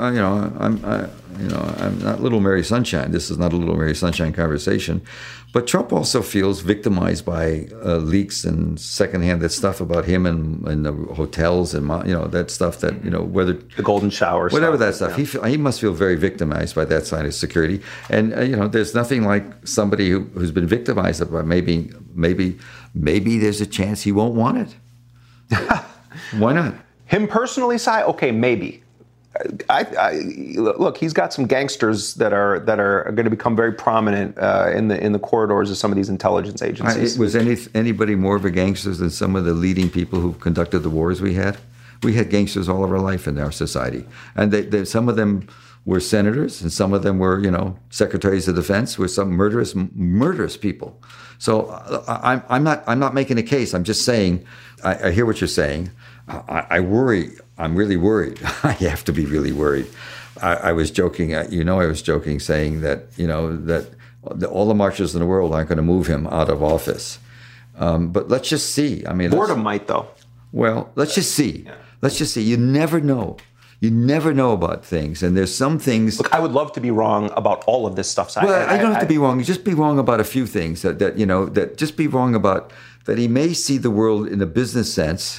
not Little Mary Sunshine. This is not a Little Mary Sunshine conversation. But Trump also feels victimized by leaks and secondhand that stuff about him and the hotels and that stuff that whether the golden shower, whatever that stuff. Yeah. He must feel very victimized by that side of security. And there's nothing like somebody who's been victimized by maybe there's a chance he won't want it. Why not? Him personally, Si? Okay, maybe. Look, he's got some gangsters that are going to become very prominent in the corridors of some of these intelligence agencies. Was anybody more of a gangster than some of the leading people who conducted the wars we had? We had gangsters all of our life in our society, and some of them were senators, and some of them were, secretaries of defense, were some murderous people. So I'm not making a case. I'm just saying, I hear what you're saying. I worry. I'm really worried. I have to be really worried. I was joking. I was joking, saying that that all the marchers in the world aren't going to move him out of office. But let's just see. I mean, boredom might, though. Well, let's just see. Yeah. Let's just see. You never know. You never know about things, and there's some things. Look, I would love to be wrong about all of this stuff. Well, I don't have to be wrong. Just be wrong about a few things. That just be wrong about that. He may see the world in a business sense,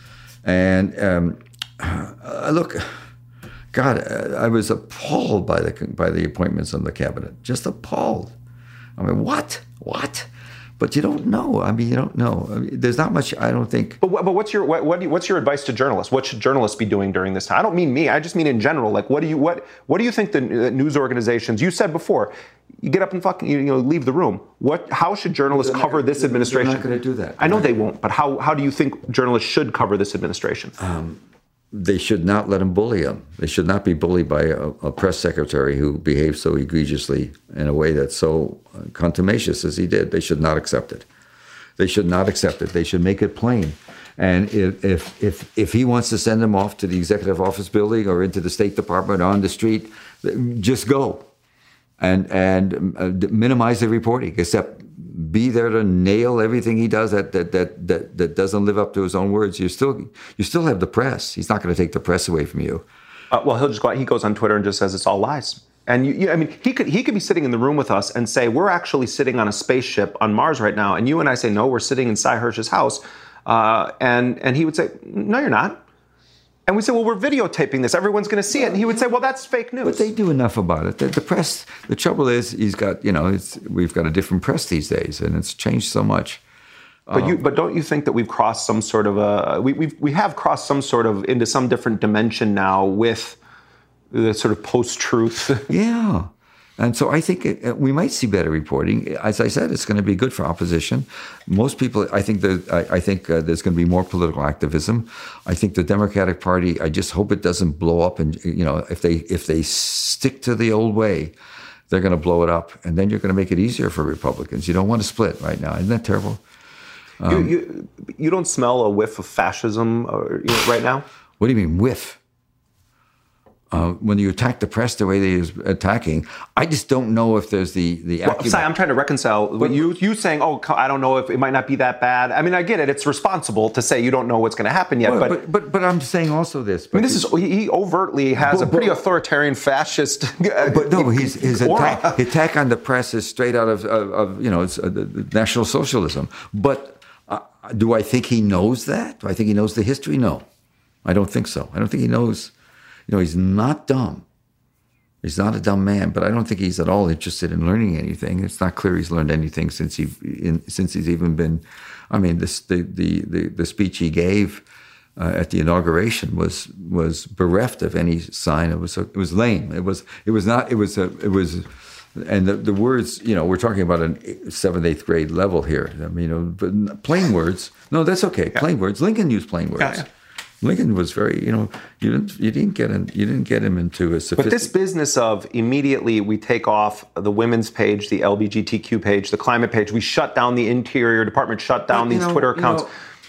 and look, God, I was appalled by the appointments on the cabinet. Just appalled. I mean, what? But you don't know. I mean, you don't know. I mean, there's not much. I don't think. But what's your advice to journalists? What should journalists be doing during this time? I don't mean me. I just mean in general. Like, what do you think the news organizations? You said before, you get up and fucking leave the room. How should journalists cover this administration? They're not going to do that. I know they won't. But how do you think journalists should cover this administration? They should not let him bully them. They should not be bullied by a press secretary who behaved so egregiously in a way that's so contumacious as he did. They should not accept it. They should not accept it. They should make it plain. And if he wants to send him off to the executive office building or into the State Department or on the street, just go. And minimize the reporting, except be there to nail everything he does that doesn't live up to his own words. You still have the press. He's not going to take the press away from you. Well, he'll just go out. He goes on Twitter and just says it's all lies. And I mean, he could be sitting in the room with us and say we're actually sitting on a spaceship on Mars right now, and you and I say no, we're sitting in Sy Hersh's house, and he would say no, you're not. And we say, well, we're videotaping this. Everyone's going to see it. And he would say, well, that's fake news. But they do enough about it. The press, the trouble is, we've got a different press these days, and it's changed so much. But don't you think that we've crossed some sort of we have crossed some sort of into some different dimension now with the sort of post-truth? Yeah. And so I think we might see better reporting. As I said, it's going to be good for opposition. Most people, I think there's going to be more political activism. I think the Democratic Party, I just hope it doesn't blow up. And if they stick to the old way, they're going to blow it up. And then you're going to make it easier for Republicans. You don't want to split right now. Isn't that terrible? You don't smell a whiff of fascism right now? What do you mean whiff? When you attack the press the way they're attacking, I just don't know if there's the Well, I'm trying to reconcile you saying, oh, I don't know if it might not be that bad. I mean, I get it. It's responsible to say you don't know what's going to happen yet. But I'm saying also this. I mean, he overtly has a pretty authoritarian fascist. But no, his attack on the press is straight out of it's National Socialism. But do I think he knows that? Do I think he knows the history? No, I don't think so. I don't think he knows. He's not dumb. He's not a dumb man, but I don't think he's at all interested in learning anything. It's not clear he's learned anything since he's even been. I mean, the speech he gave at the inauguration was bereft of any sign. It was lame. It was and the words. We're talking about a 7th, 8th grade level here. I mean, but plain words. No, that's okay. Yeah. Plain words. Lincoln used plain words. Yeah. Lincoln was very, you didn't get him into a sophisticated. But this business of immediately we take off the women's page, the LGBTQ page, the climate page, we shut down the Interior Department, shut down these Twitter accounts.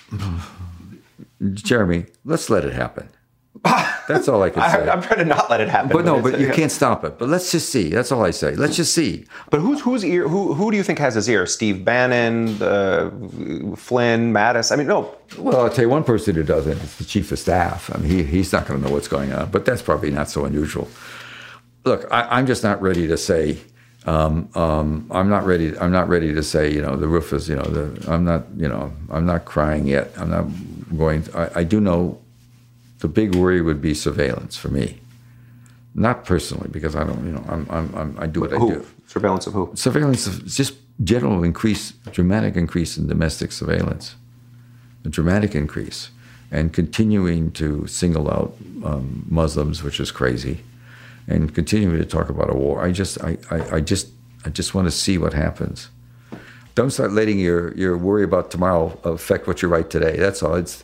Jeremy, let's let it happen. That's all I can say. I'm trying to not let it happen. But you can't stop it. But let's just see. That's all I say. Let's just see. But whose ear? Who do you think has his ear? Steve Bannon, Flynn, Mattis? I mean, no. Well, I'll tell you one person who doesn't. It's the chief of staff. I mean, he's not going to know what's going on. But that's probably not so unusual. Look, I'm just not ready to say. I'm not ready to say. The roof is. I'm not crying yet. I'm not going. I do know. The big worry would be surveillance for me, not personally, because I don't. I do what I do. Surveillance of who? Surveillance of just dramatic increase in domestic surveillance, a dramatic increase, and continuing to single out Muslims, which is crazy, and continuing to talk about a war. I just want to see what happens. Don't start letting your worry about tomorrow affect what you write today. That's all. It's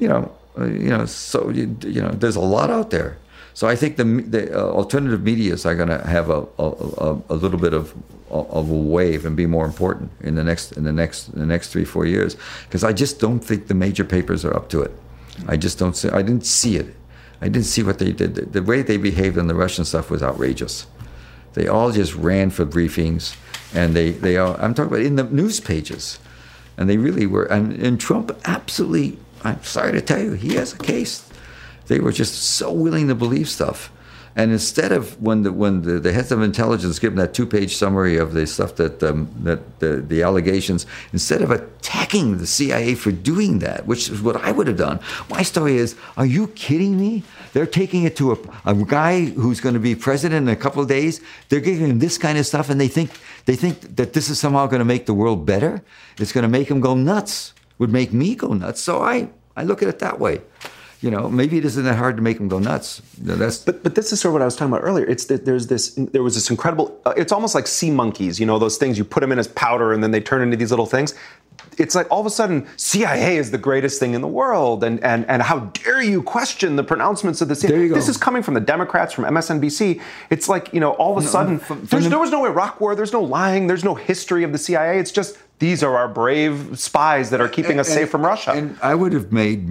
so there's a lot out there. So I think the alternative medias are going to have a little bit of a wave and be more important in the next 3-4 years, because I just don't think the major papers are up to it. I just don't see. I didn't see it. I didn't see what they did. The way they behaved on the Russian stuff was outrageous. They all just ran for briefings, and they all, I'm talking about in the news pages, and they really were. And Trump absolutely, I'm sorry to tell you, he has a case. They were just so willing to believe stuff. And instead of when the heads of intelligence give them that 2-page summary of the stuff that the allegations, instead of attacking the CIA for doing that, which is what I would have done, my story is, are you kidding me? They're taking it to a guy who's going to be president in a couple of days. They're giving him this kind of stuff, and they think that this is somehow going to make the world better. It's going to make him go nuts. Would make me go nuts. So I look at it that way. Maybe it isn't that hard to make them go nuts. But this is sort of what I was talking about earlier. It's that there was this incredible. It's almost like sea monkeys. Those things you put them in as powder and then they turn into these little things. It's like all of a sudden CIA is the greatest thing in the world, and how dare you question the pronouncements of the CIA? There you go. This is coming from the Democrats, from MSNBC. It's like all of a sudden there was no Iraq war. There's no lying. There's no history of the CIA. It's just. These are our brave spies that are keeping us safe from Russia. And I would have made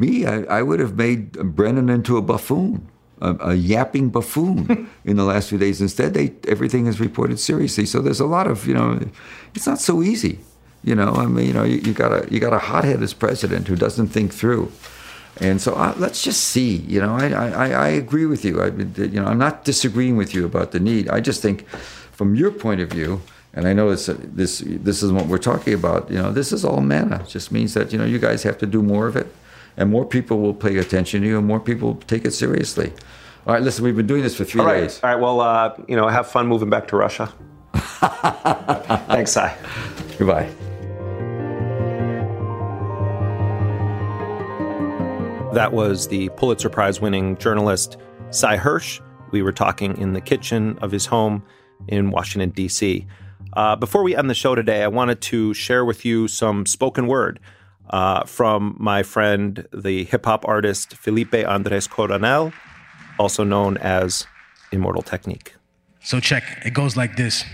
Brennan into a buffoon, a yapping buffoon in the last few days. Instead, everything is reported seriously. So there's a lot of, it's not so easy. You got a hothead as president who doesn't think through. And so let's just see. I agree with you. I'm not disagreeing with you about the need. I just think, from your point of view. And I know this is what we're talking about. This is all manna. It just means that, you guys have to do more of it. And more people will pay attention to you, and more people will take it seriously. All right, listen, we've been doing this for 3 days. All right, well, have fun moving back to Russia. Thanks, Cy. Goodbye. That was the Pulitzer Prize-winning journalist Cy Hirsch. We were talking in the kitchen of his home in Washington, D.C. Before we end the show today, I wanted to share with you some spoken word from my friend, the hip-hop artist Felipe Andres Coronel, also known as Immortal Technique. So check. It goes like this.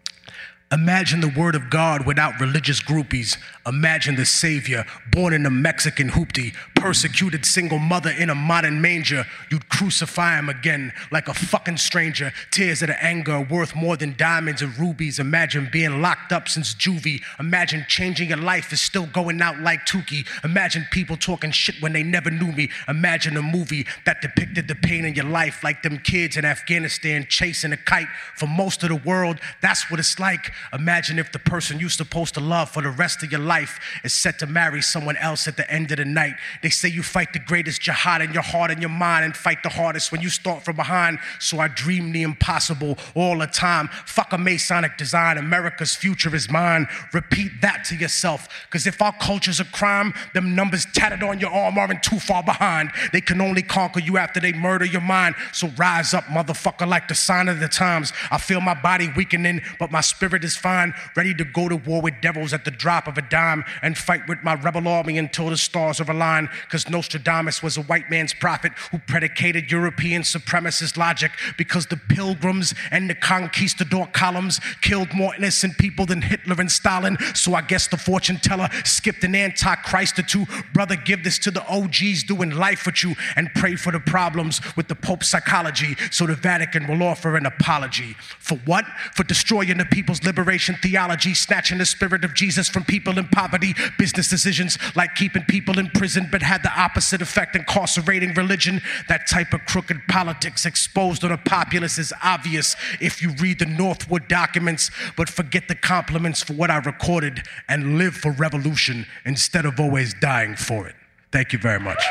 Imagine the word of God without religious groupies. Imagine the Savior, born in a Mexican hoopty, persecuted single mother in a modern manger. You'd crucify him again like a fucking stranger. Tears of the anger worth more than diamonds and rubies. Imagine being locked up since juvie. Imagine changing your life is still going out like Tukey. Imagine people talking shit when they never knew me. Imagine a movie that depicted the pain in your life like them kids in Afghanistan chasing a kite. For most of the world, that's what it's like. Imagine if the person you're supposed to love for the rest of your life is set to marry someone else at the end of the night. They say you fight the greatest jihad in your heart and your mind and fight the hardest when you start from behind. So I dream the impossible all the time. Fuck a Masonic design. America's future is mine. Repeat that to yourself. Because if our culture's a crime, them numbers tatted on your arm aren't too far behind. They can only conquer you after they murder your mind. So rise up, motherfucker, like the sign of the times. I feel my body weakening, but my spirit is fine, ready to go to war with devils at the drop of a dime and fight with my rebel army until the stars are aligned. Because Nostradamus was a white man's prophet who predicated European supremacist logic, because the pilgrims and the conquistador columns killed more innocent people than Hitler and Stalin. So I guess the fortune teller skipped an antichrist or two. Brother, give this to the OGs doing life with you and pray for the problems with the Pope's psychology so the Vatican will offer an apology. For what? For destroying the people's liberation theology, snatching the spirit of Jesus from people in poverty, business decisions like keeping people in prison but had the opposite effect, incarcerating religion. That type of crooked politics exposed on a populace is obvious if you read the Northwood documents, but forget the compliments for what I recorded and live for revolution instead of always dying for it. Thank you very much.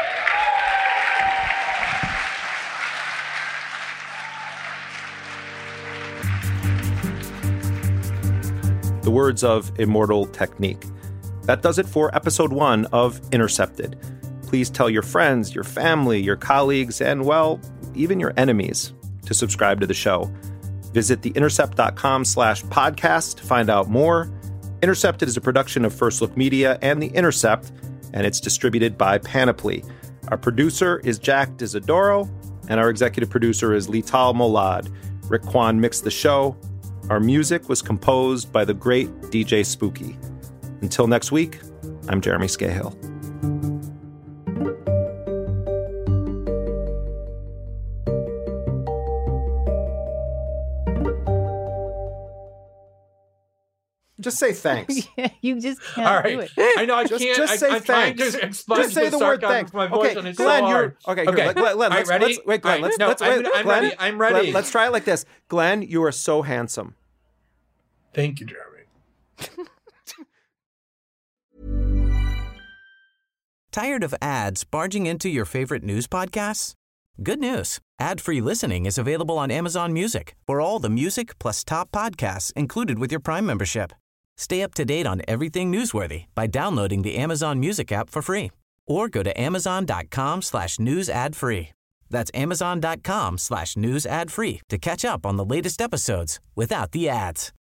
The words of Immortal Technique. That does it for episode 1 of Intercepted. please tell your friends, your family, your colleagues, and, well, even your enemies to subscribe to the show. Visit theintercept.com/podcast to find out more. Intercepted is a production of First Look Media and The Intercept, and it's distributed by Panoply. Our producer is Jack Disadoro, and our executive producer is Lital Molad. Rick Kwan mixed the show. Our music was composed by the great DJ Spooky. Until next week, I'm Jeremy Scahill. Just say thanks. Yeah, you just can't All right. do it. I know I Just can't. say I'm trying thanks. to expunge Just say the word thanks. My voice Okay, and it's Glenn, so you're hard. okay. Okay. Here, Glenn, All right, let's ready? wait, Glenn. All right. Let's No, wait. I'm Glenn, ready. I'm ready. Glenn, let's try it like this. Glenn, you are so handsome. Thank you, Jeremy. Tired of ads barging into your favorite news podcasts? Good news. Ad-free listening is available on Amazon Music for all the music plus top podcasts included with your Prime membership. Stay up to date on everything newsworthy by downloading the Amazon Music app for free or go to amazon.com/news ad free. That's amazon.com/news ad free to catch up on the latest episodes without the ads.